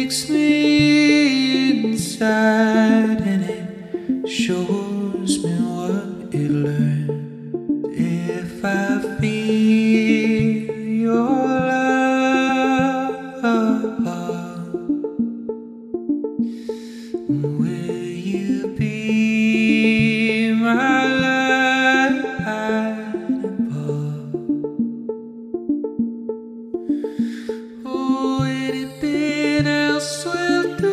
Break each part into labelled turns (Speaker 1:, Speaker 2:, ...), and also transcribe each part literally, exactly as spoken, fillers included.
Speaker 1: takes me inside and it shows me what it learned. If I feel your love, will you be my light above? Oh, anything else will do.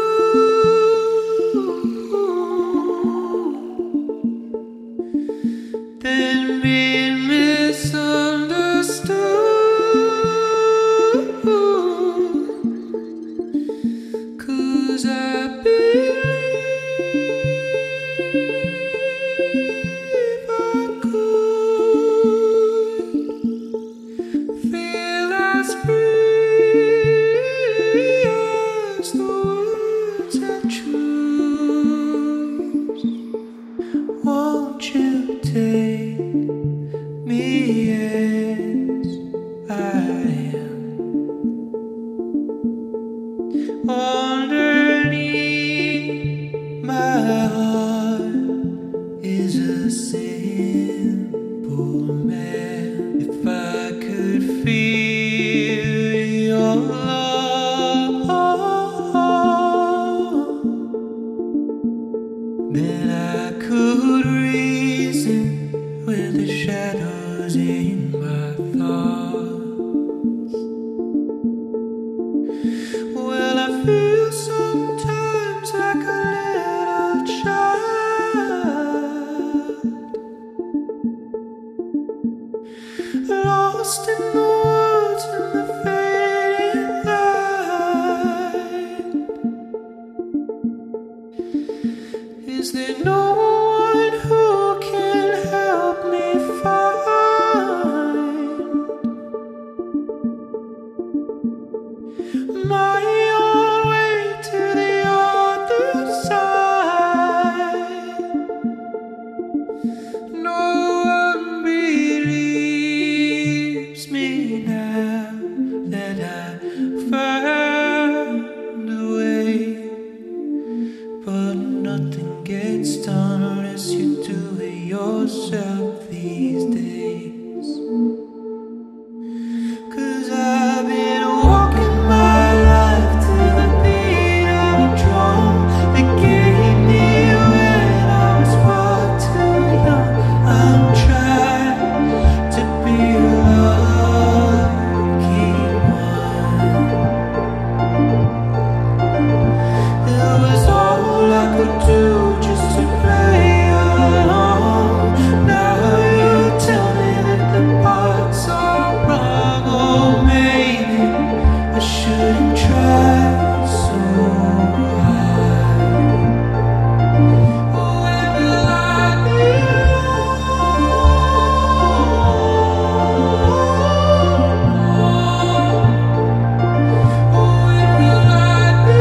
Speaker 1: Then being misunderstood, 'cause I believe I could feel as free as the words I choose. Won't you take me as I am? Underneath my heart is a simple man. If I could feel your love, then I could reason with the shadows in my thoughts. Well, I feel sometimes like a little child, lost in the woods and the fading light. Is there no one who can help me find my own way to the other side? No one believes me now that I found a way, but nothing gets done unless you do it yourself these days. 'Cause I've been walking my life to the beat of a drum that gave me when I was far too young. I'm trying to be a lucky one. It was all I could do just to play along. Now you tell me that the parts are wrong. Oh, maybe I shouldn't try so hard. Oh, when will I be alone? Oh, when will I be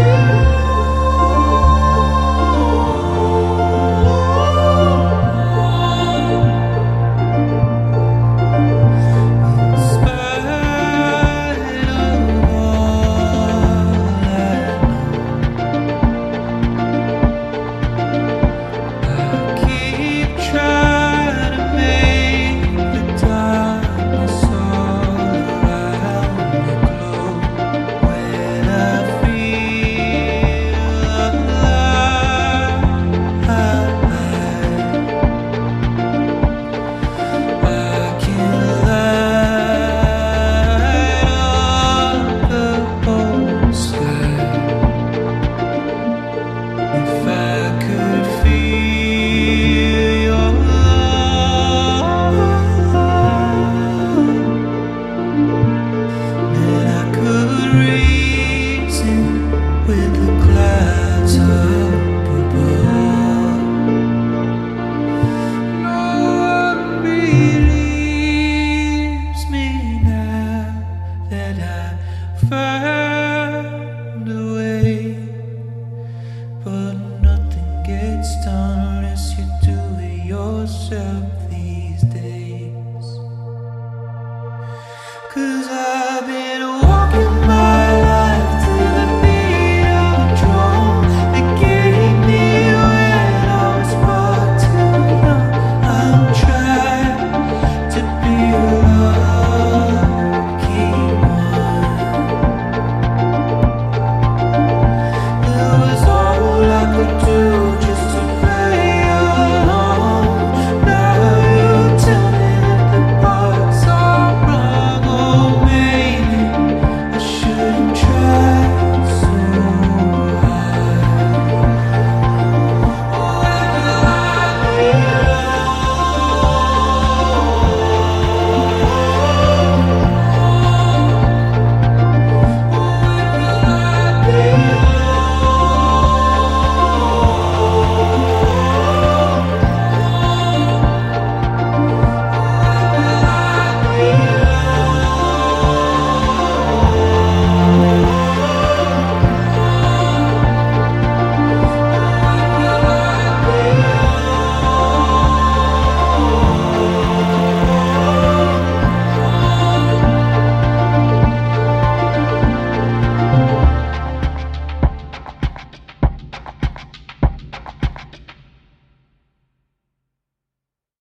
Speaker 1: first.